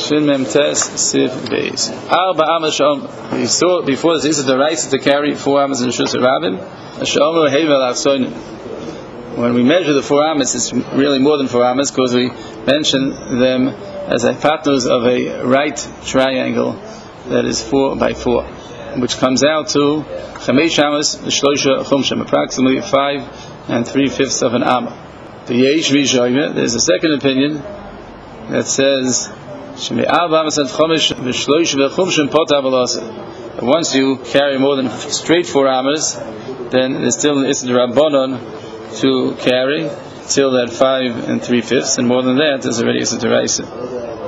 Shin Mem Tes Siv Beis. Arba Amas Shom. We saw before this is the right to carry 4 amas in Shus Rabim. Shomer Hevel Afsoin. When we measure the 4 amas, it's really more than 4 amas because we mention them as a partners of a right triangle that is 4 by 4, which comes out to Chamesh Amas Shlosha Chumshim, approximately 5 3/5 of an amma. The Yesh Rishoyme, there's a second opinion that says once you carry more than straight 4 amas, then there's still an Issur Rabbanon to carry till that 5 3/5, and more than that, there's already Issur D'Oraisa.